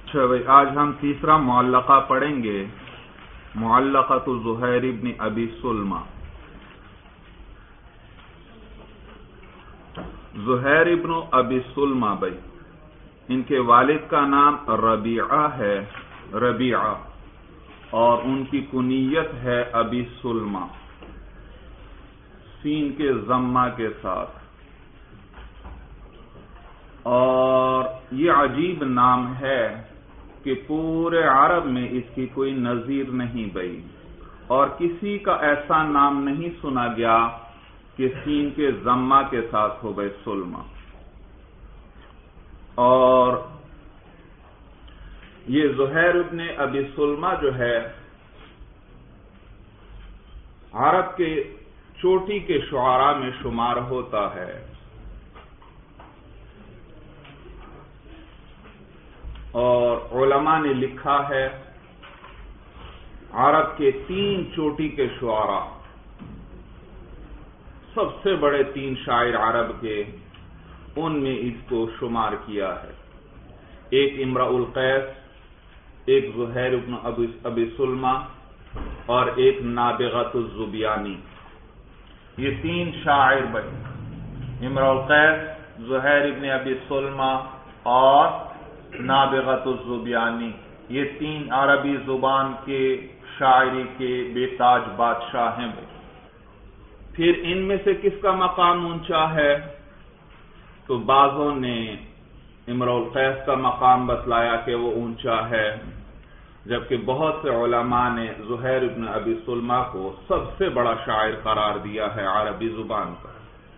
اچھا بھائی، آج ہم تیسرا معلقہ پڑھیں گے، معلقۃ زہیر ابن ابی سلمہ۔ زہیر ابن ابی سلمہ بھائی، ان کے والد کا نام ربیعہ ہے، ربیعہ، اور ان کی کنیت ہے ابی سلمہ، سین کے ضمہ کے ساتھ۔ اور یہ عجیب نام ہے کہ پورے عرب میں اس کی کوئی نظیر نہیں بھائی، اور کسی کا ایسا نام نہیں سنا گیا کہ سین کے ضمہ کے ساتھ ہو بھائی، سلمہ۔ اور یہ زہیر ابن ابی سلمہ جو ہے، عرب کے چوٹی کے شعراء میں شمار ہوتا ہے، اور علماء نے لکھا ہے عرب کے 3 چوٹی کے شعراء، سب سے بڑے 3 شاعر عرب کے، ان میں اس کو شمار کیا ہے۔ ایک امرؤ القیس، ایک زہیر ابن ابی سلمہ، اور ایک نابغۃ الزبیانی۔ یہ 3 شاعر بھائی، امرؤ القیس، زہیر ابن ابی سلمہ اور نابغۃ الزبیانی، یہ 3 عربی زبان کے شاعری کے بے تاج بادشاہ ہیں بھائی۔ پھر ان میں سے کس کا مقام اونچا ہے؟ تو بعضوں نے امرؤ القیس کا مقام بتلایا کہ وہ اونچا ہے، جبکہ بہت سے علماء نے زہیر ابن ابی سلمہ کو سب سے بڑا شاعر قرار دیا ہے عربی زبان کا۔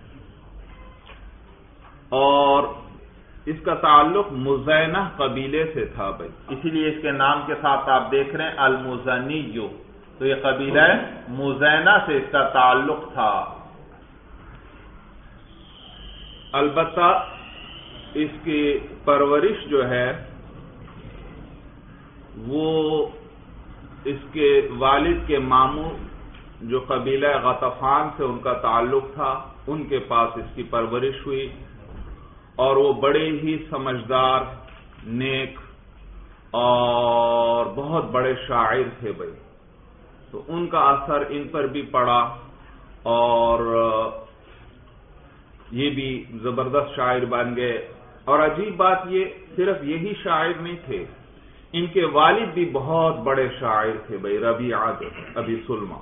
اور اس کا تعلق مزینہ قبیلے سے تھا بھائی، اسی لیے اس کے نام کے ساتھ آپ دیکھ رہے ہیں المزنی، تو یہ قبیلہ مزینہ سے اس کا تعلق تھا۔ البتہ اس کی پرورش جو ہے وہ اس کے والد کے ماموں جو قبیلہ غطفان سے ان کا تعلق تھا، ان کے پاس اس کی پرورش ہوئی، اور وہ بڑے ہی سمجھدار، نیک اور بہت بڑے شاعر تھے بھائی، تو ان کا اثر ان پر بھی پڑا، اور یہ بھی زبردست شاعر بن گئے۔ اور عجیب بات، یہ صرف یہی شاعر نہیں تھے، ان کے والد بھی بہت بڑے شاعر تھے بھائی، ربیعہ ابی سلمہ۔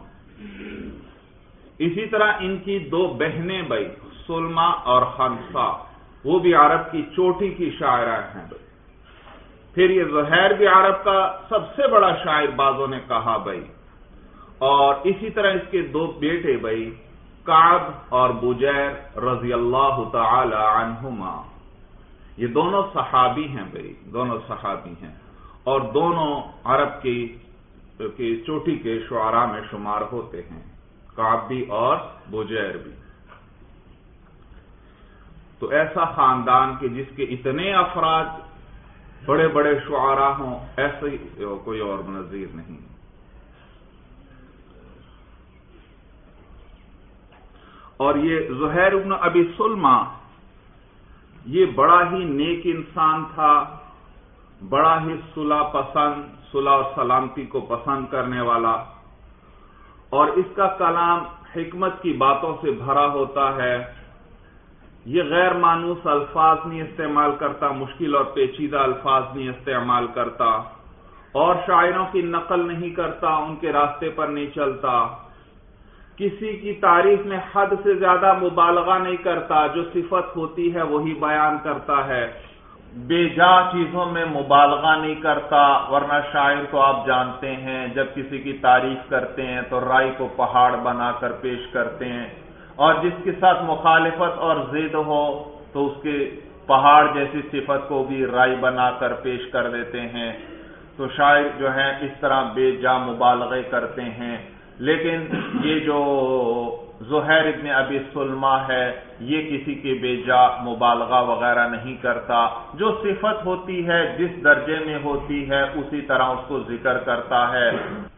اسی طرح ان کی 2 بہنیں بھائی، سلمہ اور خنسا، وہ بھی عرب کی چوٹی کی شاعرہ ہیں بھائی۔ پھر یہ زہیر بھی عرب کا سب سے بڑا شاعر بعضوں نے کہا بھائی، اور اسی طرح اس کے 2 بیٹے بھائی، کعب اور بجیر رضی اللہ تعالی عنہما، یہ دونوں صحابی ہیں بھائی، دونوں صحابی ہیں، اور دونوں عرب کی چوٹی کے شعراء میں شمار ہوتے ہیں، کعب بھی اور بجیر بھی۔ تو ایسا خاندان کہ جس کے اتنے افراد بڑے بڑے شعراء ہوں، ایسے کوئی اور نظیر نہیں۔ اور یہ زہیر ابن ابی سلمہ یہ بڑا ہی نیک انسان تھا، بڑا ہی صلح پسند، صلح اور سلامتی کو پسند کرنے والا، اور اس کا کلام حکمت کی باتوں سے بھرا ہوتا ہے۔ یہ غیر مانوس الفاظ نہیں استعمال کرتا، مشکل اور پیچیدہ الفاظ نہیں استعمال کرتا، اور شاعروں کی نقل نہیں کرتا، ان کے راستے پر نہیں چلتا، کسی کی تعریف میں حد سے زیادہ مبالغہ نہیں کرتا، جو صفت ہوتی ہے وہی بیان کرتا ہے، بے جا چیزوں میں مبالغہ نہیں کرتا، ورنہ شاعر کو آپ جانتے ہیں جب کسی کی تعریف کرتے ہیں تو رائی کو پہاڑ بنا کر پیش کرتے ہیں، اور جس کے ساتھ مخالفت اور ضد ہو تو اس کے پہاڑ جیسی صفت کو بھی رائی بنا کر پیش کر دیتے ہیں۔ تو شاعر جو ہیں اس طرح بے جا مبالغے کرتے ہیں، لیکن یہ جو زہیر ابن ابی سلمہ ہے یہ کسی کے بے جا مبالغہ وغیرہ نہیں کرتا، جو صفت ہوتی ہے جس درجے میں ہوتی ہے اسی طرح اس کو ذکر کرتا ہے۔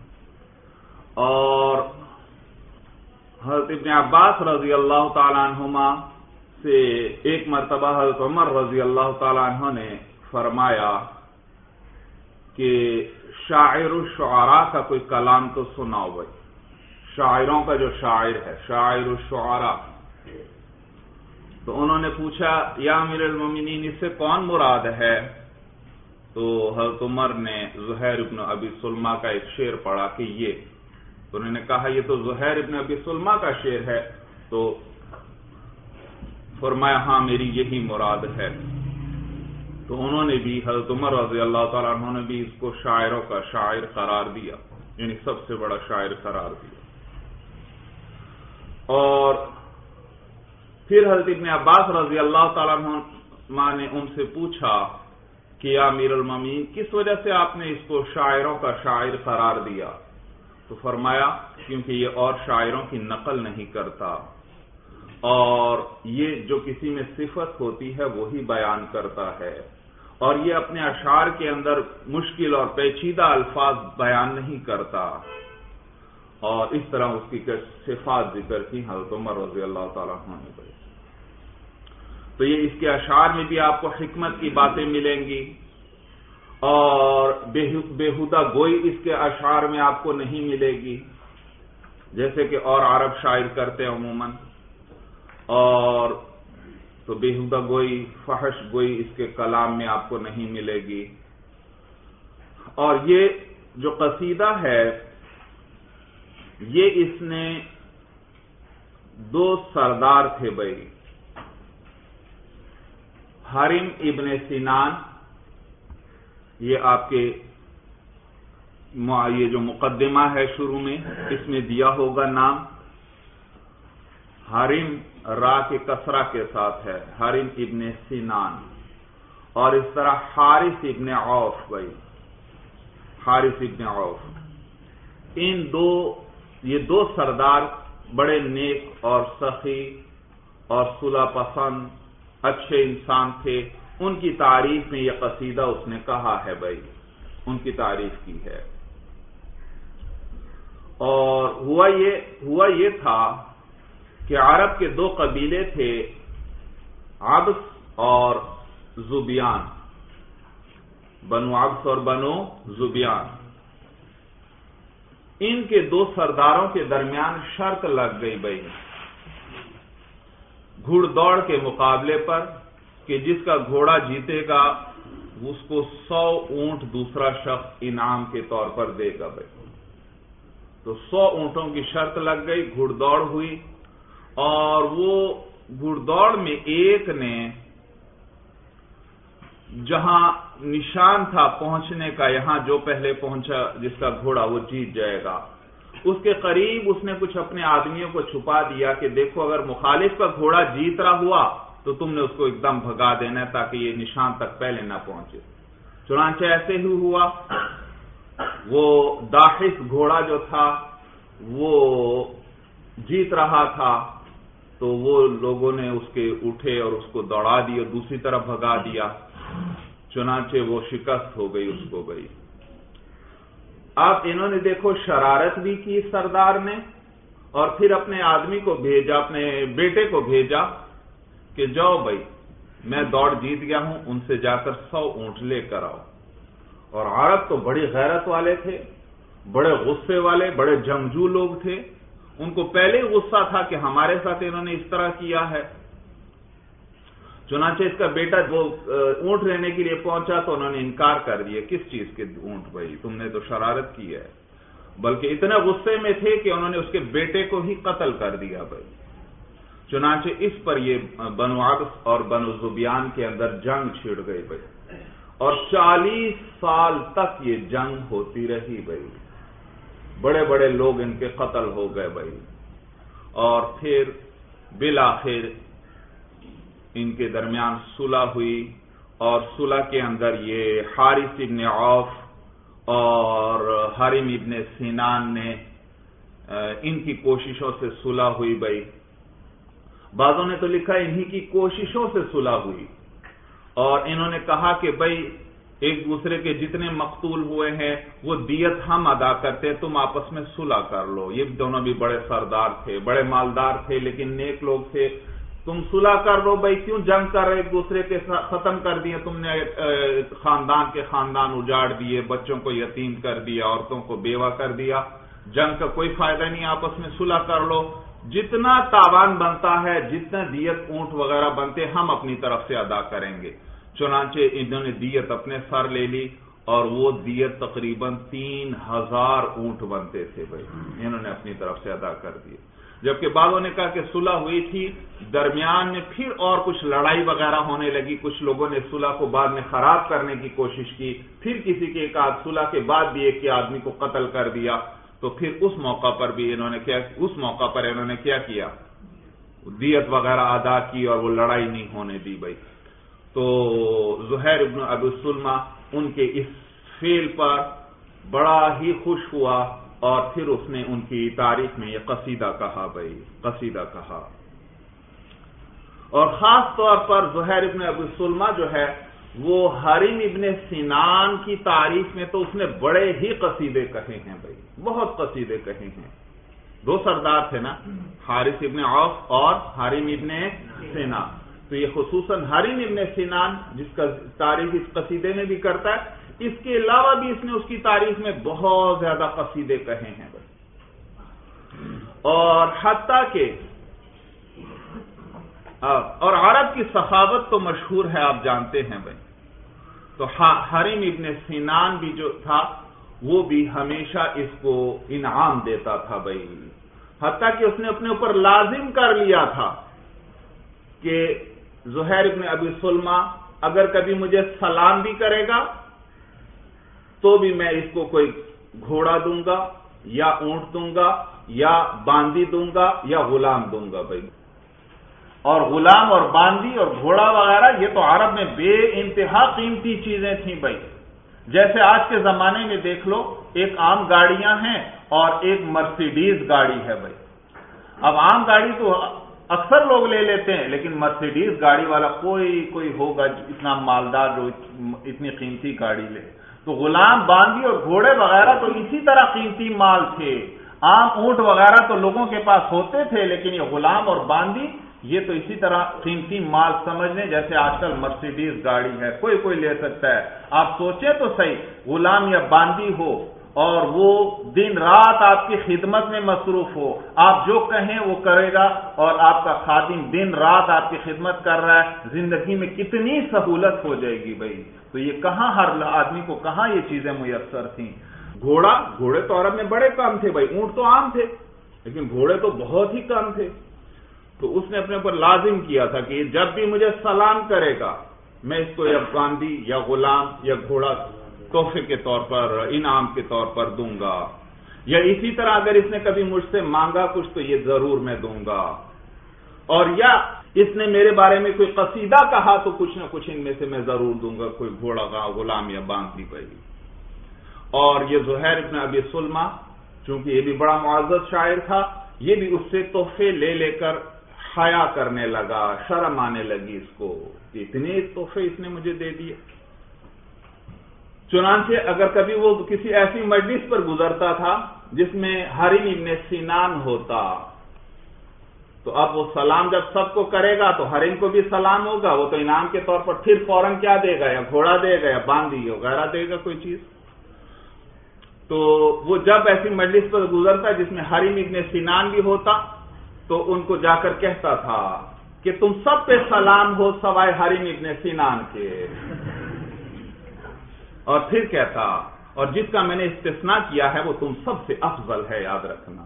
اور حضرت ابن عباس رضی اللہ تعالیٰ عنہما سے ایک مرتبہ حضرت عمر رضی اللہ تعالیٰ عنہ نے فرمایا کہ شاعر الشعراء کا کوئی کلام تو سناؤ بھائی، شاعروں کا جو شاعر ہے، شاعر الشعراء۔ تو انہوں نے پوچھا یا امیر المومنین اس سے کون مراد ہے؟ تو حضرت عمر نے زہیر ابن ابی سلمہ کا ایک شعر پڑھا کہ یہ، تو انہوں نے کہا یہ تو زہیر ابن ابی سلمہ کا شعر ہے، تو فرمایا ہاں میری یہی مراد ہے۔ تو انہوں نے بھی، حضرت عمر رضی اللہ تعالیٰ عنہ نے بھی اس کو شاعروں کا شاعر قرار دیا، یعنی سب سے بڑا شاعر قرار دیا۔ اور پھر حضرت ابن عباس رضی اللہ تعالیٰ عنہ نے ان سے پوچھا کہ یا امیر المومنین کس وجہ سے آپ نے اس کو شاعروں کا شاعر قرار دیا؟ تو فرمایا کیونکہ یہ اور شاعروں کی نقل نہیں کرتا، اور یہ جو کسی میں صفت ہوتی ہے وہی بیان کرتا ہے، اور یہ اپنے اشعار کے اندر مشکل اور پیچیدہ الفاظ بیان نہیں کرتا۔ اور اس طرح اس کی صفات ذکر کی حضرت عمر رضی اللہ تعالیٰ عنہ نے۔ تو یہ اس کے اشعار میں بھی آپ کو حکمت کی باتیں ملیں گی، اور بےہودہ گوئی اس کے اشعار میں آپ کو نہیں ملے گی، جیسے کہ اور عرب شاعر کرتے ہیں عموماً، اور تو بےہودہ گوئی، فحش گوئی اس کے کلام میں آپ کو نہیں ملے گی۔ اور یہ جو قصیدہ ہے یہ اس نے دو سردار تھے بھائی، حارم ابن سنان، یہ آپ کے یہ جو مقدمہ ہے شروع میں اس میں دیا ہوگا نام، حارم را کے کسرہ کے ساتھ ہے، حارم ابن سنان، اور اس طرح حارث ابن عوف بھائی، حارث ابن عوف، یہ دو سردار بڑے نیک اور سخی اور صلح پسند اچھے انسان تھے، ان کی تعریف میں یہ قصیدہ اس نے کہا ہے بھائی، ان کی تعریف کی ہے۔ اور ہوا یہ تھا کہ عرب کے دو قبیلے تھے، عبس اور زبیان، بنو عبس اور بنو زبیان۔ ان کے دو سرداروں کے درمیان شرط لگ گئی بھائی گھڑ دوڑ کے مقابلے پر کہ جس کا گھوڑا جیتے گا اس کو 100 اونٹ دوسرا شخص انعام کے طور پر دے گا بھائی۔ تو 100 اونٹوں کی شرط لگ گئی، گھڑ دوڑ ہوئی، اور وہ گھڑ دوڑ میں ایک نے جہاں نشان تھا پہنچنے کا، یہاں جو پہلے پہنچا جس کا گھوڑا وہ جیت جائے گا، اس کے قریب اس نے کچھ اپنے آدمیوں کو چھپا دیا کہ دیکھو اگر مخالف کا گھوڑا جیت رہا ہوا تو تم نے اس کو ایک دم بھگا دینا ہے تاکہ یہ نشان تک پہلے نہ پہنچے۔ چنانچہ ایسے ہی ہوا، وہ داحس گھوڑا جو تھا وہ جیت رہا تھا، تو وہ لوگوں نے اس کے اٹھے اور اس کو دوڑا دیا، دوسری طرف بھگا دیا، چنانچہ وہ شکست ہو گئی اس کو گئی۔ اب انہوں نے دیکھو شرارت بھی کی سردار نے، اور پھر اپنے آدمی کو بھیجا، اپنے بیٹے کو بھیجا کہ جاؤ بھائی میں دوڑ جیت گیا ہوں، ان سے جا کر 100 اونٹ لے کر آؤ۔ اور عرب تو بڑی غیرت والے تھے، بڑے غصے والے، بڑے جنگجو لوگ تھے، ان کو پہلے غصہ تھا کہ ہمارے ساتھ انہوں نے اس طرح کیا ہے۔ چنانچہ اس کا بیٹا وہ اونٹ لینے کے لیے پہنچا تو انہوں نے انکار کر دیا، کس چیز کے اونٹ بھائی، تم نے تو شرارت کی ہے، بلکہ اتنے غصے میں تھے کہ انہوں نے اس کے بیٹے کو ہی قتل کر دیا بھائی۔ چنانچہ اس پر یہ بنو عبس اور بنو زبیان کے اندر جنگ چھڑ گئی بھائی، اور 40 سال تک یہ جنگ ہوتی رہی بھائی، بڑے بڑے لوگ ان کے قتل ہو گئے بھائی، اور پھر بالآخر ان کے درمیان صلح ہوئی، اور صلح کے اندر یہ حارث ابن عوف اور حارم ابن سنان نے ان کی کوششوں سے صلح ہوئی بھائی۔ بعضوں نے تو لکھا انہی کی کوششوں سے صلح ہوئی، اور انہوں نے کہا کہ بھائی ایک دوسرے کے جتنے مقتول ہوئے ہیں وہ دیت ہم ادا کرتے، تم آپس میں صلح کر لو۔ یہ دونوں بھی بڑے سردار تھے، بڑے مالدار تھے، لیکن نیک لوگ تھے، تم صلح کر لو بھائی، کیوں جنگ کر رہے ایک دوسرے کے ساتھ، ختم کر دیے تم نے خاندان اجاڑ دیے، بچوں کو یتیم کر دیا، عورتوں کو بیوہ کر دیا، جنگ کا کوئی فائدہ نہیں، آپس میں صلح کر لو، جتنا تاوان بنتا ہے، جتنا دیت اونٹ وغیرہ بنتے ہم اپنی طرف سے ادا کریں گے۔ چنانچہ انہوں نے دیت اپنے سر لے لی، اور وہ دیت تقریباً 3000 اونٹ بنتے تھے بھائی، انہوں نے اپنی طرف سے ادا کر دیے۔ جبکہ بعضوں نے کہا کہ صلح ہوئی تھی، درمیان میں پھر اور کچھ لڑائی وغیرہ ہونے لگی، کچھ لوگوں نے صلح کو بعد میں خراب کرنے کی کوشش کی، پھر کسی کے ایک آدھ صلح کے بعد بھی ایک آدمی کو قتل کر دیا، تو پھر اس موقع پر انہوں نے کیا کیا، دیت وغیرہ ادا کی اور وہ لڑائی نہیں ہونے دی بھائی۔ تو زہیر ابن ابی سلمہ ان کے اس فعل پر بڑا ہی خوش ہوا، اور پھر اس نے ان کی تاریخ میں یہ قصیدہ کہا بھائی، قصیدہ کہا۔ اور خاص طور پر زہیر ابن ابی سلمہ جو ہے وہ حریم ابن سنان کی تعریف میں تو اس نے بڑے ہی قصیدے کہے ہیں بھائی، بہت قصیدے کہے ہیں۔ دو سردار تھے نا، حارث ابن عوف اور حریم ابن سنان، تو یہ خصوصاً حریم ابن سنان جس کا تعریف اس قصیدے میں بھی کرتا ہے، اس کے علاوہ بھی اس نے اس کی تعریف میں بہت زیادہ قصیدے کہے ہیں بھائی۔ اور حتیٰ کہ اور عرب کی سخاوت تو مشہور ہے، آپ جانتے ہیں بھائی، تو حریم ابن سنان بھی جو تھا وہ بھی ہمیشہ اس کو انعام دیتا تھا بھائی، حتیٰ کہ اس نے اپنے اوپر لازم کر لیا تھا کہ زہیر ابن ابی سلمہ اگر کبھی مجھے سلام بھی کرے گا تو بھی میں اس کو کوئی گھوڑا دوں گا یا اونٹ دوں گا یا باندی دوں گا یا غلام دوں گا بھائی۔ اور غلام اور باندی اور گھوڑا وغیرہ یہ تو عرب میں بے انتہا قیمتی چیزیں تھیں بھائی۔ جیسے آج کے زمانے میں دیکھ لو، ایک عام گاڑیاں ہیں اور ایک مرسیڈیز گاڑی ہے بھائی۔ اب عام گاڑی تو اکثر لوگ لے لیتے ہیں، لیکن مرسیڈیز گاڑی والا کوئی ہوگا اتنا مالدار جو اتنی قیمتی گاڑی لے۔ تو غلام باندی اور گھوڑے وغیرہ تو اسی طرح قیمتی مال تھے۔ عام اونٹ وغیرہ تو لوگوں کے پاس ہوتے تھے، لیکن یہ غلام اور باندی یہ تو اسی طرح قیمتی مال سمجھ لیں جیسے آج کل مرسیڈیز گاڑی ہے، کوئی لے سکتا ہے۔ آپ سوچیں تو صحیح، غلام یا باندی ہو اور وہ دن رات آپ کی خدمت میں مصروف ہو، آپ جو کہیں وہ کرے گا، اور آپ کا خادم دن رات آپ کی خدمت کر رہا ہے، زندگی میں کتنی سہولت ہو جائے گی بھائی۔ تو یہ کہاں ہر آدمی کو کہاں یہ چیزیں میسر تھیں۔ گھوڑے تو عرب میں بڑے کم تھے بھائی، اونٹ تو عام تھے لیکن گھوڑے تو بہت ہی کم تھے۔ تو اس نے اپنے اوپر لازم کیا تھا کہ جب بھی مجھے سلام کرے گا میں اس کو یا باندی یا غلام یا گھوڑا تحفے کے طور پر، انعام کے طور پر دوں گا، یا اسی طرح اگر اس نے کبھی مجھ سے مانگا کچھ تو یہ ضرور میں دوں گا، اور یا اس نے میرے بارے میں کوئی قصیدہ کہا تو کچھ نہ کچھ ان میں سے میں ضرور دوں گا، کوئی گھوڑا غلام یا باندی بھائی۔ اور یہ زہیر ابن ابی سلمہ چونکہ یہ بھی بڑا معزز شاعر تھا، یہ بھی اس سے تحفے لے کر حیا کرنے لگا، شرم آنے لگی اس کو، اتنے تحفے اس نے مجھے دے دیے۔ چنانچہ اگر کبھی وہ کسی ایسی مجلس پر گزرتا تھا جس میں حریم ابن سنان ہوتا تو اب وہ سلام جب سب کو کرے گا تو حریم کو بھی سلام ہوگا، وہ تو انعام کے طور پر پھر فوراً کیا دے گا، یا گھوڑا دے گا یا باندی وغیرہ دے گا کوئی چیز۔ تو وہ جب ایسی مجلس پر گزرتا جس میں حریم ابن سنان بھی ہوتا تو ان کو جا کر کہتا تھا کہ تم سب پہ سلام ہو سوائے حریم ابن سنان کے، اور پھر کہتا اور جس کا میں نے استثناء کیا ہے وہ تم سب سے افضل ہے، یاد رکھنا۔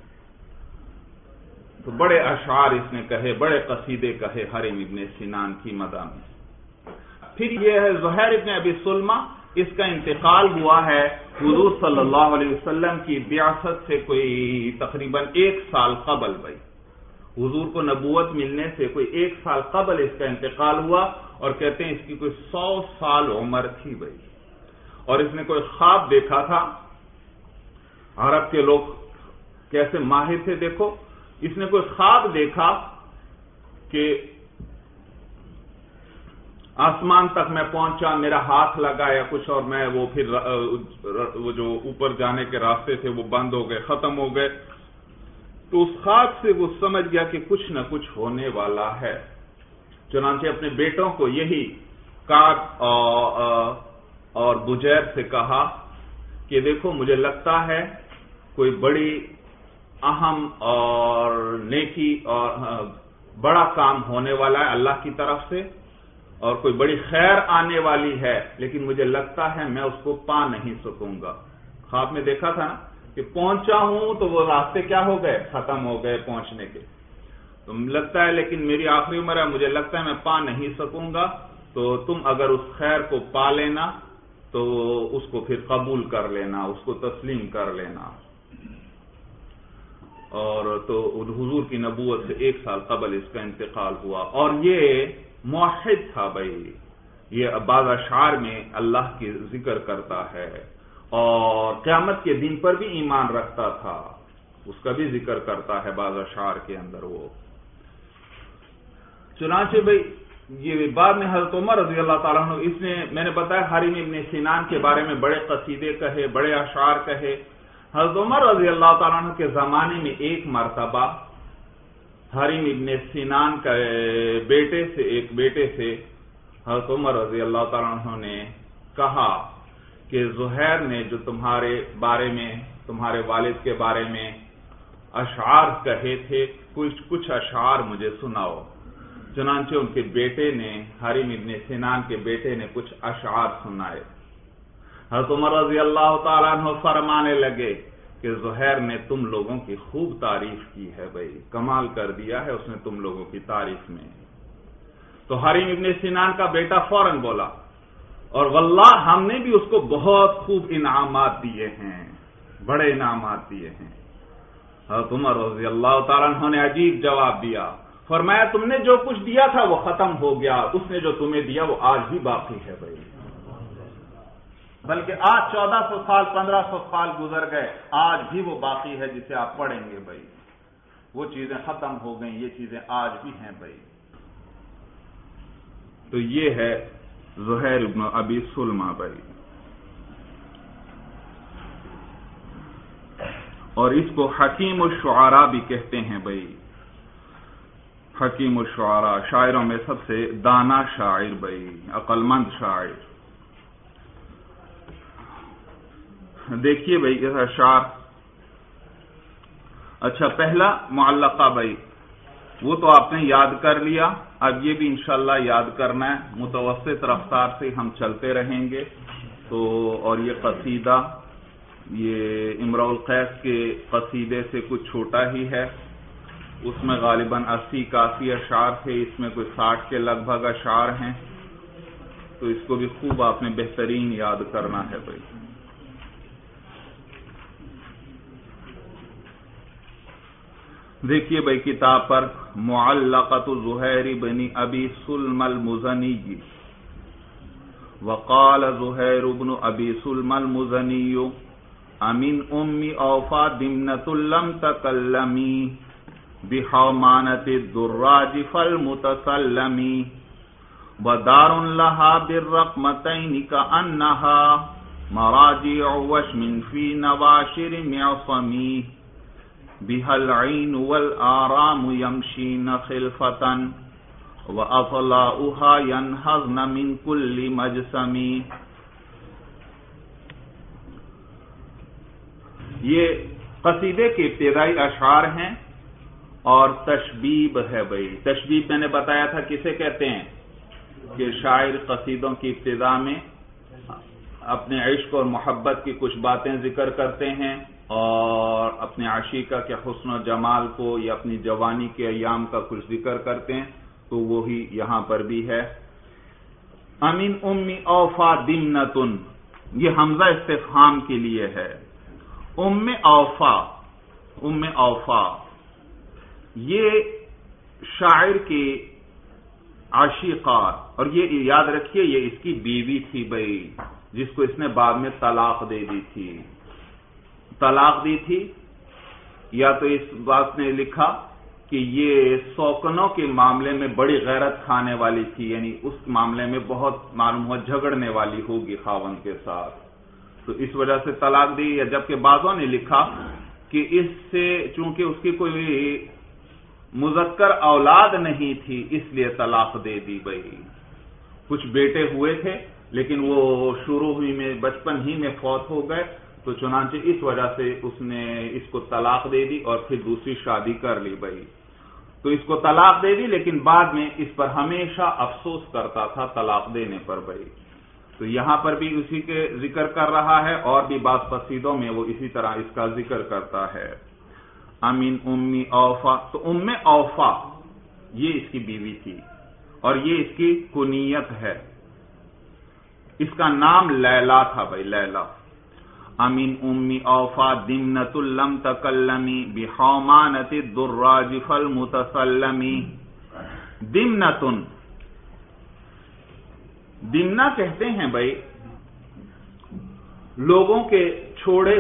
تو بڑے اشعار اس نے کہے، بڑے قصیدے کہے حریم ابن سنان کی مدح میں۔ پھر یہ ہے زہیر ابن ابی سلمہ، اس کا انتقال ہوا ہے حضور صلی اللہ علیہ وسلم کی بعثت سے کوئی تقریباً 1 سال قبل بھائی، حضور کو نبوت ملنے سے کوئی 1 سال قبل اس کا انتقال ہوا، اور کہتے ہیں اس کی کوئی 100 سال عمر تھی بھائی، اور اس نے کوئی خواب دیکھا تھا۔ عرب کے لوگ کیسے ماہر تھے دیکھو، اس نے کوئی خواب دیکھا کہ آسمان تک میں پہنچا، میرا ہاتھ لگا یا کچھ، اور میں وہ پھر وہ جو اوپر جانے کے راستے تھے وہ بند ہو گئے، ختم ہو گئے۔ تو اس خواب سے وہ سمجھ گیا کہ کچھ نہ کچھ ہونے والا ہے. چنانچہ اپنے بیٹوں کو یہی کعب اور بجیر سے کہا کہ دیکھو مجھے لگتا ہے کوئی بڑی اہم اور نیکی اور بڑا کام ہونے والا ہے اللہ کی طرف سے، اور کوئی بڑی خیر آنے والی ہے، لیکن مجھے لگتا ہے میں اس کو پا نہیں سکوں گا. خواب میں دیکھا تھا نا کہ پہنچا ہوں تو وہ راستے کیا ہو گئے، ختم ہو گئے پہنچنے کے. تو لگتا ہے لیکن میری آخری عمر ہے، مجھے لگتا ہے میں پا نہیں سکوں گا، تو تم اگر اس خیر کو پا لینا تو اس کو پھر قبول کر لینا، اس کو تسلیم کر لینا. اور تو حضور کی نبوت سے 1 سال قبل اس کا انتقال ہوا. اور یہ موحد تھا بھائی، یہ بعض اشعار میں اللہ کی ذکر کرتا ہے اور قیامت کے دن پر بھی ایمان رکھتا تھا، اس کا بھی ذکر کرتا ہے بعض اشعار کے اندر وہ. چنانچہ بھائی یہ بعد میں حضرت عمر رضی اللہ تعالیٰ عنہ، اس نے میں نے بتایا حریم ابن سینان کے بارے میں بڑے قصیدے کہے، بڑے اشعار کہے. حضرت عمر رضی اللہ تعالیٰ عنہ کے زمانے میں ایک مرتبہ حریم ابن سینان کا ایک بیٹے سے حضرت عمر رضی اللہ تعالیٰ عنہ نے کہا کہ زہیر نے جو تمہارے بارے میں، تمہارے والد کے بارے میں اشعار کہے تھے، کچھ اشعار مجھے سناؤ. چنانچہ ان کے بیٹے نے، حریم ابن سینان کے بیٹے نے کچھ اشعار سنائے. حضرت عمر رضی اللہ تعالیٰ عنہ فرمانے لگے کہ زہیر نے تم لوگوں کی خوب تعریف کی ہے بھائی، کمال کر دیا ہے اس نے تم لوگوں کی تعریف میں. تو حریم ابن سینان کا بیٹا فوراً بولا اور واللہ ہم نے بھی اس کو بہت خوب انعامات دیے ہیں، بڑے انعامات دیے ہیں. حضرت عمر رضی اللہ تعالیٰ عنہ نے عجیب جواب دیا، فرمایا تم نے جو کچھ دیا تھا وہ ختم ہو گیا، اس نے جو تمہیں دیا وہ آج بھی باقی ہے بھائی. بلکہ آج 1400 سال 1500 سال گزر گئے، آج بھی وہ باقی ہے جسے آپ پڑھیں گے بھائی. وہ چیزیں ختم ہو گئیں، یہ چیزیں آج بھی ہیں بھائی. تو یہ ہے زہیر ابن ابی سلمہ بھائی. اور اس کو حکیم الشعراء بھی کہتے ہیں بھائی. حکیم الشعراء، شاعروں میں سب سے دانا شاعر بھائی، عقل مند شاعر. دیکھیے بھائی یہ اشعار. اچھا پہلا معلقہ بھائی، وہ تو آپ نے یاد کر لیا، اب یہ بھی انشاءاللہ یاد کرنا ہے. متوسط رفتار سے ہم چلتے رہیں گے. تو اور یہ قصیدہ یہ امرؤ القیس کے قصیدے سے کچھ چھوٹا ہی ہے، اس میں غالباً 80 اشعار تھے، اس میں کوئی 60 کے لگ بھگ اشعار ہیں. تو اس کو بھی خوب آپ نے بہترین یاد کرنا ہے بھائی. دیکھیے بھائی کتاب پر معلقۃ زہیر بن ابی سلمى المزنی. وقال زہیر بن ابی سلمى المزنی امن امی اوفا دمنۃ لم تکلمی بحومانۃ الدراج فالمتسلمی ودار لها بالرقمتین کأنها مراجع وشم فی نواشر معصمی بها العين والآرام يمشين خلفة وأطلاؤها ينهضن من كل مجسم. یہ قصیدے کے ابتدائی اشعار ہیں اور تشبیب ہے بھائی. تشبیب میں نے بتایا تھا کسے کہتے ہیں کہ شاعر قصیدوں کی ابتدا میں اپنے عشق اور محبت کی کچھ باتیں ذکر کرتے ہیں اور اپنے عشیقہ کے حسن و جمال کو یا اپنی جوانی کے ایام کا کچھ ذکر کرتے ہیں. تو وہی یہاں پر بھی ہے. امین امی اوفا دمنتن، یہ حمزہ استفہام کے لیے ہے. ام اوفا یہ شاعر کی عشیقہ، اور یہ یاد رکھیے یہ اس کی بیوی تھی بھائی، جس کو اس نے بعد میں طلاق دے دی تھی. طلاق دی تھی، یا تو اس بات نے لکھا کہ یہ سوکنوں کے معاملے میں بڑی غیرت کھانے والی تھی، یعنی اس معاملے میں بہت معلوم ہوا جھگڑنے والی ہوگی خاوند کے ساتھ، تو اس وجہ سے طلاق دی. یا جبکہ بعضوں نے لکھا کہ اس سے چونکہ اس کی کوئی مذکر اولاد نہیں تھی اس لیے طلاق دے دی بھائی. کچھ بیٹے ہوئے تھے لیکن وہ شروع ہوئی میں بچپن ہی میں فوت ہو گئے، تو چنانچہ اس وجہ سے اس نے اس کو طلاق دے دی اور پھر دوسری شادی کر لی بھائی. تو اس کو طلاق دے دی لیکن بعد میں اس پر ہمیشہ افسوس کرتا تھا طلاق دینے پر بھائی. تو یہاں پر بھی اسی کے ذکر کر رہا ہے اور بھی بعض قصیدوں میں وہ اسی طرح اس کا ذکر کرتا ہے. امین امی اوفا، تو ام اوفا یہ اس کی بیوی تھی اور یہ اس کی کنیت ہے. اس کا نام لیلا تھا بھائی، لیلا. امین امی اوفا دمنۃ لم تکلمی بحومانۃ الدراج فالمتسلمی. دمنا کہتے ہیں بھائی لوگوں کے چھوڑے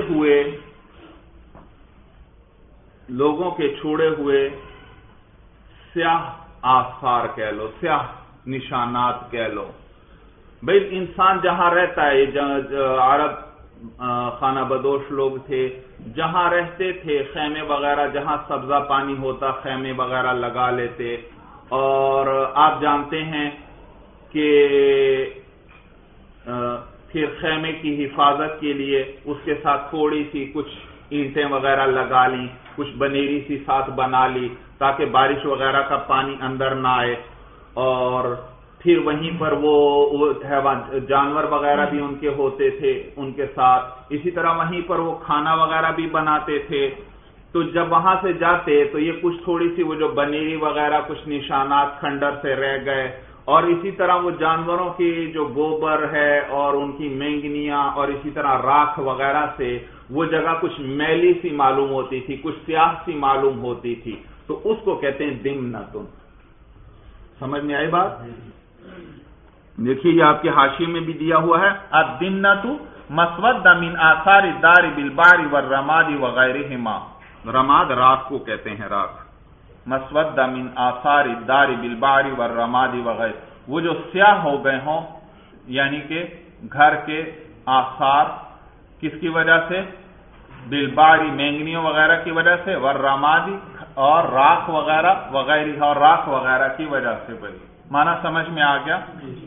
ہوئے سیاہ آثار کہہ لو، سیاہ نشانات کہہ لو. بھائی انسان جہاں رہتا ہے، عرب خانہ بدوش لوگ تھے، جہاں رہتے تھے خیمے وغیرہ، جہاں سبزہ پانی ہوتا خیمے وغیرہ لگا لیتے. اور آپ جانتے ہیں کہ پھر خیمے کی حفاظت کے لیے اس کے ساتھ تھوڑی سی کچھ اینٹیں وغیرہ لگا لیں، کچھ بنیری سی ساتھ بنا لی تاکہ بارش وغیرہ کا پانی اندر نہ آئے. اور پھر وہیں پر وہ جانور وغیرہ بھی ان کے ہوتے تھے ان کے ساتھ. اسی طرح وہیں پر وہ کھانا وغیرہ بھی بناتے تھے. تو جب وہاں سے جاتے تو یہ کچھ تھوڑی سی وہ جو بنیری وغیرہ کچھ نشانات کھنڈر سے رہ گئے. اور اسی طرح وہ جانوروں کی جو گوبر ہے اور ان کی مینگنیاں اور اسی طرح راکھ وغیرہ سے وہ جگہ کچھ میلی سی معلوم ہوتی تھی، کچھ سیاہ سی معلوم ہوتی تھی. تو اس کو کہتے ہیں دمنتن. سمجھ میں آئی بات؟ دیکھیے یہ آپ کے حاشیے میں بھی دیا ہوا ہے، الدمنۃ مسودۃ من آثار الدار بالبار والرماد وغیرہما. رماد راکھ کو کہتے ہیں، راکھ. مسودۃ من آثار الدار بالبار والرماد وغیرہ، وہ جو سیاہ ہو گئے ہوں یعنی کہ گھر کے آثار کس کی وجہ سے؟ بالباری مینگنیوں وغیرہ کی وجہ سے، والرمادی اور راکھ وغیرہ وغیرہ اور راکھ وغیرہ کی وجہ سے. بھائی معنی سمجھ میں آ گیا؟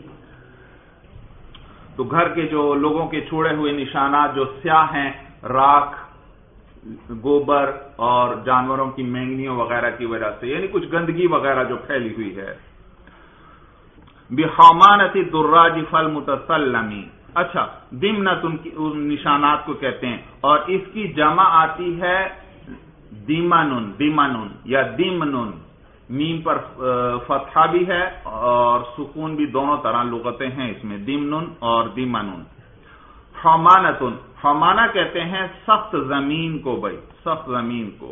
تو گھر کے جو لوگوں کے چھوڑے ہوئے نشانات جو سیاہ ہیں، راکھ، گوبر اور جانوروں کی مینگنیوں وغیرہ کی وجہ سے، یعنی کچھ گندگی وغیرہ جو پھیلی ہوئی ہے. بحومانۃ الدراج فالمتسلمی. اچھا، دمنت ان نشانات کو کہتے ہیں اور اس کی جمع آتی ہے دیمن یا دیمنن. میم پر فتحہ بھی ہے اور سکون بھی، دونوں طرح لغتیں ہیں اس میں، دیمنن اور دیمنن. حومانتن، حومانہ کہتے ہیں سخت زمین کو بھائی، سخت زمین کو.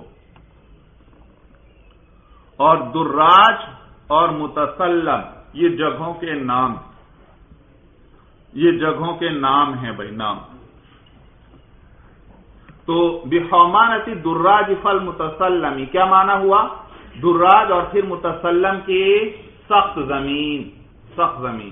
اور دراج اور متسلم یہ جگہوں کے نام ہیں بھائی، نام. تو بحومانۃ الدراج فالمتسلمی کیا معنی ہوا؟ دراج اور پھر متسلم کی سخت زمین، سخت زمین.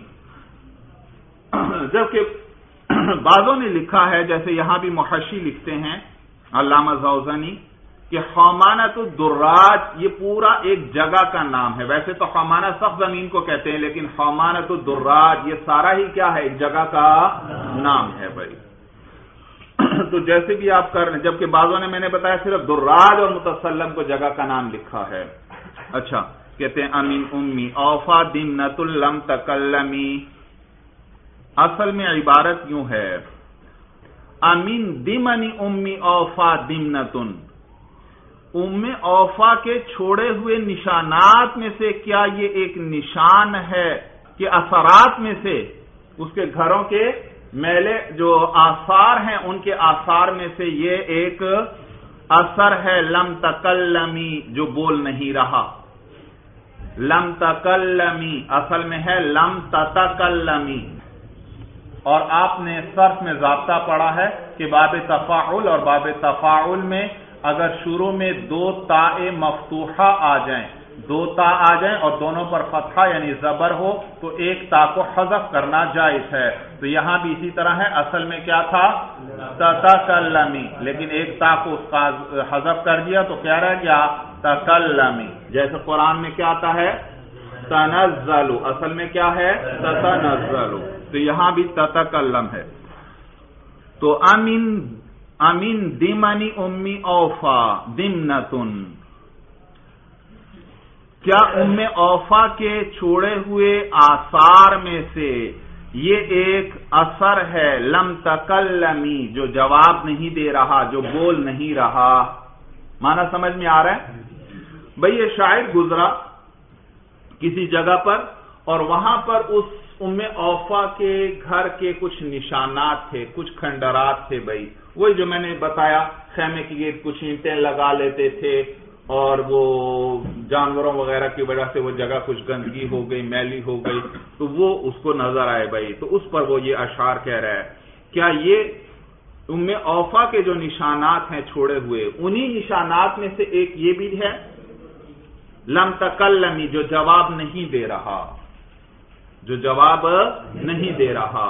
جبکہ بعضوں نے لکھا ہے، جیسے یہاں بھی محشی لکھتے ہیں علامہ زوزنی، کہ حومانۃ الدراج یہ پورا ایک جگہ کا نام ہے. ویسے تو حومانہ سخت زمین کو کہتے ہیں لیکن حومانۃ الدراج یہ سارا ہی کیا ہے؟ ایک جگہ کا نام ہے بھائی. تو جیسے بھی آپ کر رہے ہیں، جبکہ بعضوں نے میں نے بتایا صرف دراج اور متسلم کو جگہ کا نام لکھا ہے. اچھا، کہتے ہیں امین امی اوفا دمنۃ لم تکلمی. اصل میں عبارت یوں ہے، امین دمنی امی اوفا دمنتن. ام اوفا کے چھوڑے ہوئے نشانات میں سے کیا یہ ایک نشان ہے کہ اثرات میں سے اس کے گھروں کے میلے جو آثار ہیں ان کے آثار میں سے یہ ایک اثر ہے؟ لم تکلمی جو بول نہیں رہا. لم تکلمی اصل میں ہے لم تتکلمی. اور آپ نے صرف میں ضابطہ پڑھا ہے کہ باب تفاعل اور باب تفاعل میں اگر شروع میں دو تاء مفتوحہ آ جائیں دو تا آ جائیں اور دونوں پر فتحہ یعنی زبر ہو تو ایک تا کو حذف کرنا جائز ہے. تو یہاں بھی اسی طرح ہے، اصل میں کیا تھا تتکلمی، لیکن ایک تا کو اس کا حذف کر دیا تو کیا رہ گیا تکلمی. جیسے قرآن میں کیا آتا ہے تنزل، اصل میں کیا ہے تتنزل، تو یہاں بھی تتکلم ہے. تو امین دمنی امی اوفا دمنتن، کیا ام اوفا کے چھوڑے ہوئے آثار میں سے یہ ایک اثر ہے لم تکلمی، جو جواب نہیں دے رہا، جو بول نہیں رہا. معنی سمجھ میں آ رہا ہے؟ بھئی یہ شاعر گزرا کسی جگہ پر اور وہاں پر اس ام اوفا کے گھر کے کچھ نشانات تھے، کچھ کھنڈرات تھے. بھائی وہی جو میں نے بتایا، خیمے کی گرد کچھ اینٹیں لگا لیتے تھے اور وہ جانوروں وغیرہ کی وجہ سے وہ جگہ کچھ گندگی ہو گئی، میلی ہو گئی، تو وہ اس کو نظر آئے. بھائی تو اس پر وہ یہ اشعار کہہ رہا ہے. کیا یہ ام اوفا کے جو نشانات ہیں چھوڑے ہوئے، انہی نشانات میں سے ایک یہ بھی ہے لم تکلمی، جو جواب نہیں دے رہا، جو جواب نہیں دے رہا.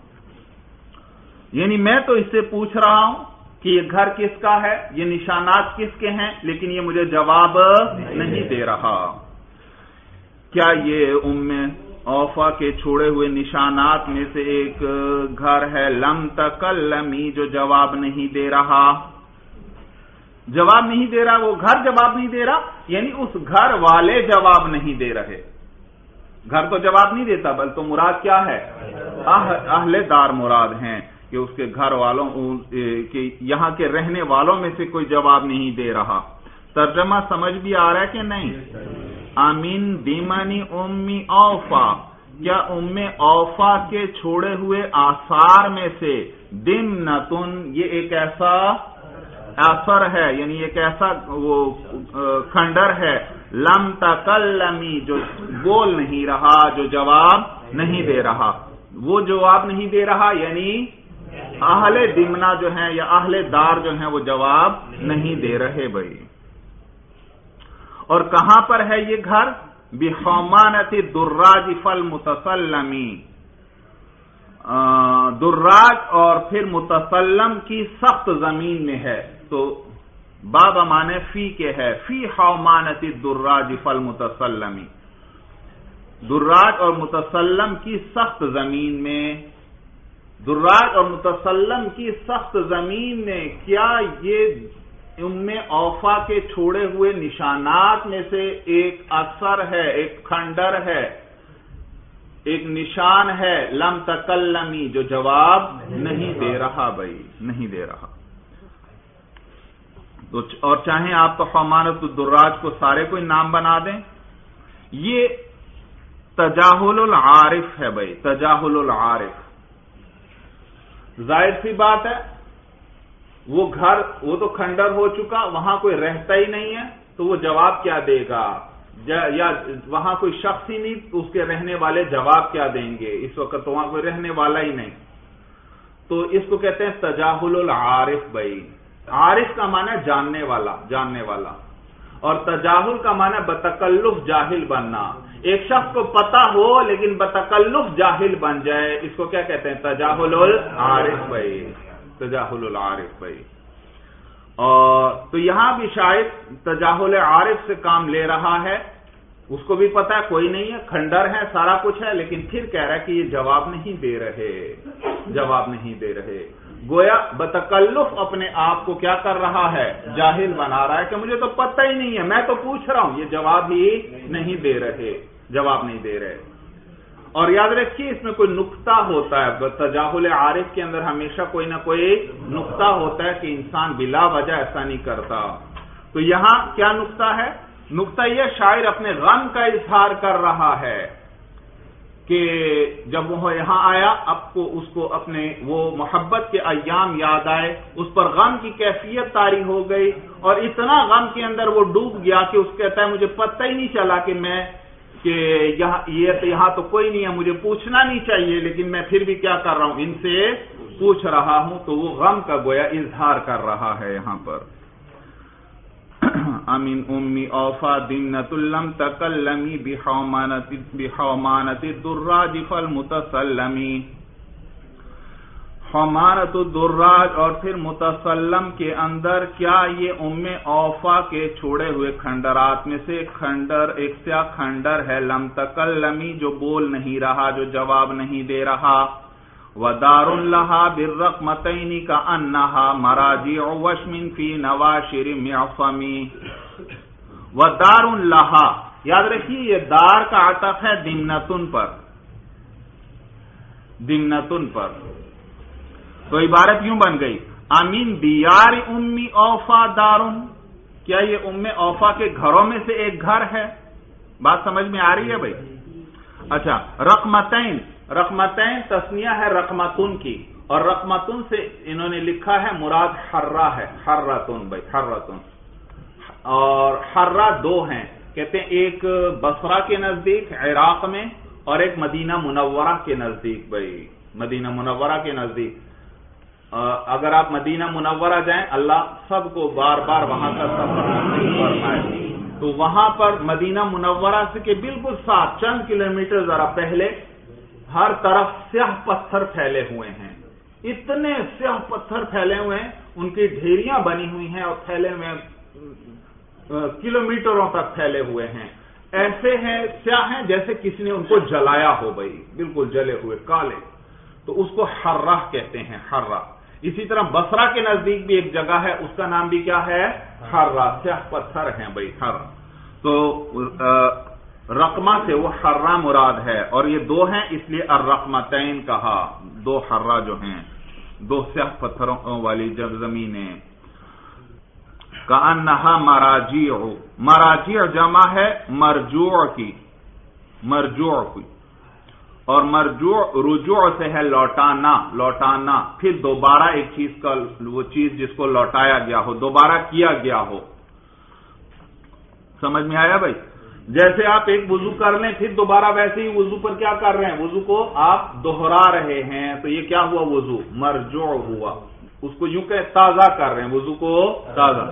یعنی میں تو اس سے پوچھ رہا ہوں کہ یہ گھر کس کا ہے، یہ نشانات کس کے ہیں، لیکن یہ مجھے جواب نہیں دے رہا. کیا یہ ام اوفا کے چھوڑے ہوئے نشانات میں سے ایک گھر ہے لم تکلمی، جو جواب نہیں دے رہا. جواب نہیں دے رہا، وہ گھر جواب نہیں دے رہا، یعنی اس گھر والے جواب نہیں دے رہے. گھر تو جواب نہیں دیتا، بل تو مراد کیا ہے اہل دار مراد ہیں کہ اس کے گھر والوں کہ یہاں کے رہنے والوں میں سے کوئی جواب نہیں دے رہا. ترجمہ سمجھ بھی آ رہا ہے کہ نہیں؟ امین دیمانی امی اوفا، کیا ام اوفا کے چھوڑے ہوئے آثار میں سے دمنتن، یہ ایک ایسا اثر ہے، یعنی ایک ایسا وہ کھنڈر ہے لم تکلمی، جو بول نہیں رہا، جو جواب نہیں دے رہا. وہ جواب نہیں دے رہا یعنی اہل دمنا جو ہیں یا اہل دار جو ہیں وہ جواب نہیں دے رہے. بھائی اور کہاں پر ہے یہ گھر؟ بحومانۃ الدراج فالمتسلمی، دراج اور پھر متسلم کی سخت زمین میں ہے. تو باب معنی فی کے ہے، فی حومانۃ الدراج فالمتسلمی، دراج اور متسلم کی سخت زمین میں. دراج اور متسلم کی سخت زمین میں کیا یہ ام اوفا کے چھوڑے ہوئے نشانات میں سے ایک اثر ہے، ایک کھنڈر ہے، ایک نشان ہے لم تکلمی، جو جواب نہیں دے رہا. بھائی نہیں دے رہا. تو اور چاہیں آپ تو حومانۃ الدراج کو سارے کوئی نام بنا دیں. یہ تجاہل العارف ہے. بھائی تجاہل العارف، ظاہر سی بات ہے وہ گھر وہ تو کھنڈر ہو چکا، وہاں کوئی رہتا ہی نہیں ہے، تو وہ جواب کیا دے گا؟ یا وہاں کوئی شخص ہی نہیں، تو اس کے رہنے والے جواب کیا دیں گے؟ اس وقت تو وہاں کوئی رہنے والا ہی نہیں. تو اس کو کہتے ہیں تجاہل العارف. بھائی عارف کا معنی ہے جاننے والا، جاننے والا، اور تجاہل کا معنی ہے بتکلف جاہل بننا. ایک شخص کو پتا ہو لیکن بتکلف جاہل بن جائے، اس کو کیا کہتے ہیں؟ تجاہل العارف. بھائی تجاہل العارف. بھائی اور تو یہاں بھی شاید تجاہل عارف سے کام لے رہا ہے. اس کو بھی پتا ہے کوئی نہیں ہے، کھنڈر ہے، سارا کچھ ہے، لیکن پھر کہہ رہا ہے کہ یہ جواب نہیں دے رہے، جواب نہیں دے رہے. گویا بتکلف اپنے آپ کو کیا کر رہا ہے؟ جاہل بنا رہا ہے کہ مجھے تو پتہ ہی نہیں ہے، میں تو پوچھ رہا ہوں، یہ جواب ہی نہیں دے رہے، جواب نہیں دے رہے. اور یاد رکھیے اس میں کوئی نقطہ ہوتا ہے، تجاہل عارف کے اندر ہمیشہ کوئی نہ کوئی نقطہ ہوتا ہے کہ انسان بلا وجہ ایسا نہیں کرتا. تو یہاں کیا نقطہ ہے؟ نقطہ یہ شاعر اپنے غم کا اظہار کر رہا ہے کہ جب وہ یہاں آیا اس کو اپنے وہ محبت کے ایام یاد آئے، اس پر غم کی کیفیت طاری ہو گئی اور اتنا غم کے اندر وہ ڈوب گیا کہ اس کہتا ہے مجھے پتہ ہی نہیں چلا کہ یہاں تو کوئی نہیں ہے، مجھے پوچھنا نہیں چاہیے، لیکن میں پھر بھی کیا کر رہا ہوں؟ ان سے پوچھ رہا ہوں. تو وہ غم کا گویا اظہار کر رہا ہے یہاں پر. امن امی اوفا دمنۃ لم تکلمی بحومانۃ الدراج فالمتسلمی. حمانۃ الدراج اور پھر متسلم کے اندر کیا یہ ام اوفا کے چھوڑے ہوئے کھنڈرات میں سے ایک سیاہ کھنڈر ہے، لم تکلمی جو بول نہیں رہا، جو جواب نہیں دے رہا. ودار لها بالرقمتين كأنها مراجع وشم في نواشر معصم. ودار لها، یاد رکھیے یہ دار کا عطف ہے دمنتن پر. دمنتن پر تو عبارت یوں بن گئی امین دیار امی اوفا دارن، کیا یہ ام اوفا کے گھروں میں سے ایک گھر ہے؟ بات سمجھ میں آ رہی ہے بھائی؟ اچھا، رقمتین، رقمتین تسنیہ ہے رقمتن کی، اور رقمتن سے انہوں نے لکھا ہے مراد حرہ ہے، حرتن بھائی، حرتن. اور حرہ دو ہیں، کہتے ہیں ایک بصرہ کے نزدیک عراق میں اور ایک مدینہ منورہ کے نزدیک. بھائی مدینہ منورہ کے نزدیک، اگر آپ مدینہ منورہ جائیں، اللہ سب کو بار بار وہاں کا سفر نصیب فرمائے. تو وہاں پر مدینہ منورہ سے کے بالکل ساتھ چند کلومیٹر ذرا پہلے ہر طرف سیاہ پتھر پھیلے ہوئے ہیں. اتنے سیاہ پتھر پھیلے ہوئے ہیں، ان کی ڈھیریاں بنی ہوئی ہیں اور پھیلے ہوئے کلومیٹروں تک پھیلے ہوئے ہیں. ایسے ہیں سیاہ ہیں جیسے کسی نے ان کو جلایا ہو بھائی، بالکل جلے ہوئے کالے. تو اس کو حرہ کہتے ہیں، حرہ. اسی طرح بصرہ کے نزدیک بھی ایک جگہ ہے، اس کا نام بھی کیا ہے؟ حرہ. سیاہ پتھر ہیں بھائی، حرہ. تو رقمہ سے وہ حرہ مراد ہے، اور یہ دو ہیں اس لیے الرقمتین کہا. دو حرہ جو ہیں، دو سیاہ پتھروں والی جب زمینیں. کأنہا مراجیع، مراجیع جمع ہے مرجوع کی، مرجوع کی. اور مرجوع رجوع سے ہے لوٹانا، لوٹانا، پھر دوبارہ ایک چیز کا، وہ چیز جس کو لوٹایا گیا ہو، دوبارہ کیا گیا ہو. سمجھ میں آیا بھائی؟ جیسے آپ ایک وضو کر لیں پھر دوبارہ ویسے ہی وضو پر کیا کر رہے ہیں، وضو کو آپ دوہرا رہے ہیں، تو یہ کیا ہوا؟ وضو مرجوع ہوا. اس کو یوں کہ تازہ کر رہے ہیں، وضو کو تازہ.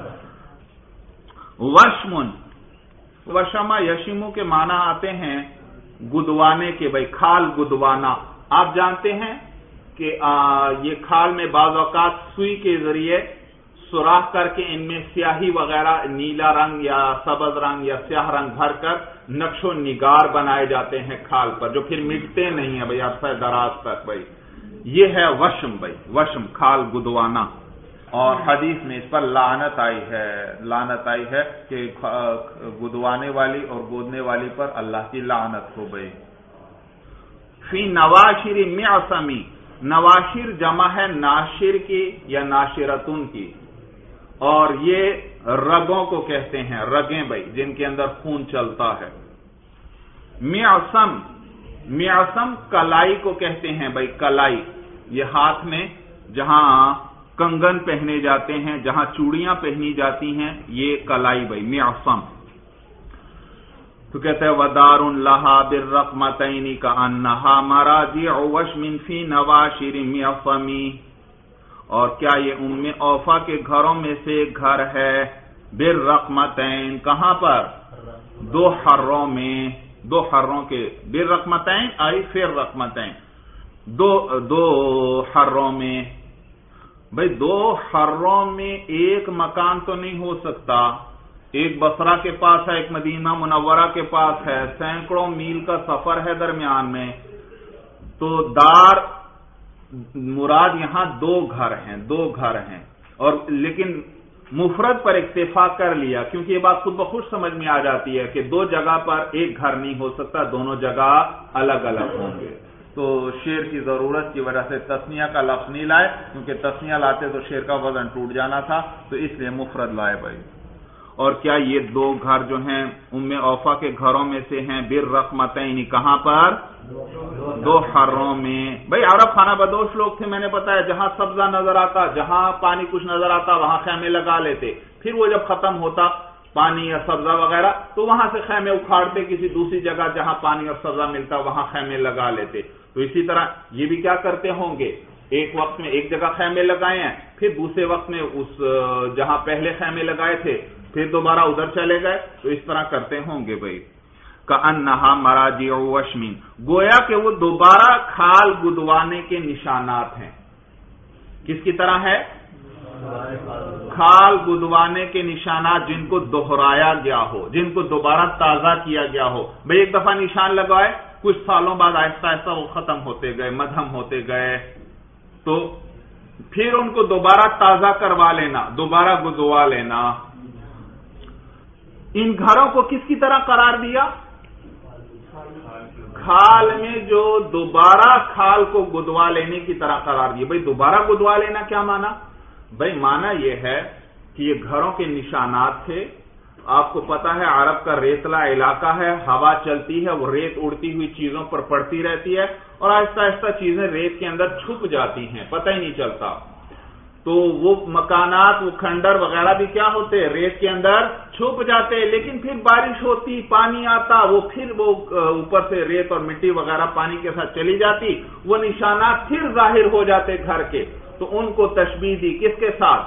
وشمن، وشما یشمو کے معنی آتے ہیں گدوانے کے بھائی، کھال گدوانا. آپ جانتے ہیں کہ یہ کھال میں بعض اوقات سوئی کے ذریعے سوراخ کر کے ان میں سیاہی وغیرہ، نیلا رنگ یا سبز رنگ یا سیاہ رنگ بھر کر نقش و نگار بنائے جاتے ہیں کھال پر، جو پھر مٹتے نہیں ہیں بھائی عرصہ دراز تک. بھائی یہ ہے وشم، بھائی وشم کھال گدوانا. اور حدیث میں اس پر لعنت آئی ہے، لعنت آئی ہے کہ گدوانے والی اور گودنے والی پر اللہ کی لعنت ہو گئی. فی نواشر معصمی، نواشر جمع ہے ناشر کی یا ناشرتن کی، اور یہ رگوں کو کہتے ہیں، رگیں بھائی جن کے اندر خون چلتا ہے. معصم، معصم کلائی کو کہتے ہیں بھائی، کلائی یہ ہاتھ میں جہاں کنگن پہنے جاتے ہیں، جہاں چوڑیاں پہنی جاتی ہیں، یہ کلائی بھائی معصم. تو کہتے ہیں ودار لہا بالرقمتین کأنہا مراجع وشم فی نواشر معصم. اور کیا یہ ام اوفا کے گھروں میں سے ایک گھر ہے بالرقمتین، کہاں پر؟ دو حروں میں، دو حروں کے. بالرقمتین آئی پھر رقمتین، دو حروں میں. بھائی دو حروں میں ایک مکان تو نہیں ہو سکتا. ایک بصرہ کے پاس ہے، ایک مدینہ منورہ کے پاس ہے، سینکڑوں میل کا سفر ہے درمیان میں. تو دار مراد یہاں دو گھر ہیں، دو گھر ہیں. اور لیکن مفرد پر اکتفا کر لیا کیونکہ یہ بات خود بخود سمجھ میں آ جاتی ہے کہ دو جگہ پر ایک گھر نہیں ہو سکتا، دونوں جگہ الگ الگ ہوں گے. تو شعر کی ضرورت کی وجہ سے تسنیہ کا لفظ نہیں لائے، کیونکہ تسنیہ لاتے تو شعر کا وزن ٹوٹ جانا تھا، تو اس لیے مفرد لائے بھائی. اور کیا یہ دو گھر جو ہیں ام اوفا کے گھروں میں سے ہیں بالرقمتین، کہاں پر؟ دو حروں میں. بھائی عرب خانہ بدوش لوگ تھے، میں نے بتایا، جہاں سبزہ نظر آتا، جہاں پانی کچھ نظر آتا وہاں خیمے لگا لیتے. پھر وہ جب ختم ہوتا پانی یا سبزہ وغیرہ تو وہاں سے خیمے اکھاڑتے، کسی دوسری جگہ جہاں پانی اور سبزہ ملتا وہاں خیمے لگا لیتے. تو اسی طرح یہ بھی کیا کرتے ہوں گے، ایک وقت میں ایک جگہ خیمے لگائے ہیں، پھر دوسرے وقت میں اس جہاں پہلے خیمے لگائے تھے پھر دوبارہ ادھر چلے گئے، تو اس طرح کرتے ہوں گے بھائی. کأنہا مراجع وشم، گویا کہ وہ دوبارہ کھال گدوانے کے نشانات ہیں. کس کی طرح ہے؟ کھال گدوانے کے نشانات جن کو دہرایا گیا ہو، جن کو دوبارہ تازہ کیا گیا ہو. بھئی ایک دفعہ نشان لگائے، کچھ سالوں بعد آہستہ آہستہ وہ ختم ہوتے گئے، مدھم ہوتے گئے، تو پھر ان کو دوبارہ تازہ کروا لینا، دوبارہ گدوا لینا. ان گھروں کو کس کی طرح قرار دیا؟ کھال میں جو دوبارہ کھال کو گدوا لینے کی طرح قرار دیا. بھئی دوبارہ گدوا لینا کیا معنی؟ بھئی معنی یہ ہے کہ یہ گھروں کے نشانات تھے. آپ کو پتا ہے عرب کا ریتلا علاقہ ہے، ہوا چلتی ہے، وہ ریت اڑتی ہوئی چیزوں پر پڑتی رہتی ہے اور آہستہ آہستہ چیزیں ریت کے اندر چھپ جاتی ہیں، پتہ ہی نہیں چلتا. تو وہ مکانات، وہ کھنڈر وغیرہ بھی کیا ہوتے؟ ریت کے اندر چھپ جاتے. لیکن پھر بارش ہوتی، پانی آتا، وہ پھر وہ اوپر سے ریت اور مٹی وغیرہ پانی کے ساتھ چلی جاتی، وہ نشانات پھر ظاہر ہو جاتے گھر کے. تو ان کو تشبیہ دی کس کے ساتھ؟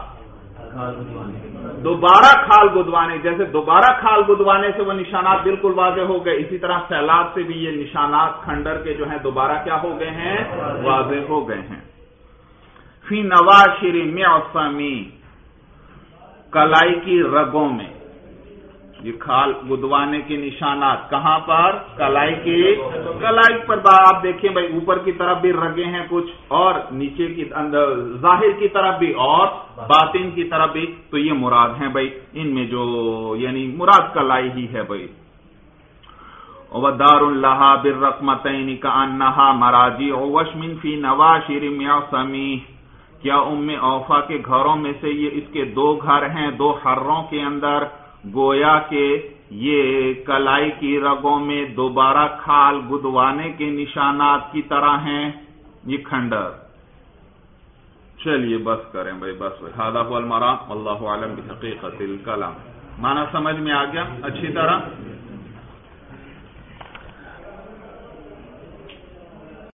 دوبارہ کھال گدوانے. جیسے دوبارہ کھال گدوانے سے وہ نشانات بالکل واضح ہو گئے، اسی طرح سیلاب سے بھی یہ نشانات کھنڈر کے جو ہیں دوبارہ کیا ہو گئے ہیں؟ واضح ہو گئے ہیں. فی نواشر معصمی، کلائی کی رگوں میں. یہ کھال گدوانے کے نشانات کہاں پر؟ کلائی پر. آپ دیکھیں بھائی اوپر کی طرف بھی رگیں ہیں کچھ، اور نیچے کی اندر ظاہر کی طرف بھی اور باطن کی طرف بھی. تو یہ مراد ہیں بھائی ان میں جو یعنی مراد کلائی ہی ہے بھائی. وَدَارٌ لَهَا بِالرَّقْمَتَيْنِ كَأَنَّهَا مَرَاجِعُ وَشْمٍ فِي نَوَاشِرِ مِعْصَمِ. کیا ام اوفا کے گھروں میں سے یہ اس کے دو گھر ہیں، دو حروں کے اندر، گویا کہ یہ کلائی کی رگوں میں دوبارہ کھال گدوانے کے نشانات کی طرح ہیں یہ کھنڈر. چلیے بس کریں بھائی، بس. هذا هو المرام واللہ اعلم بحقیقت الکلام. معنی سمجھ میں آ گیا اچھی طرح؟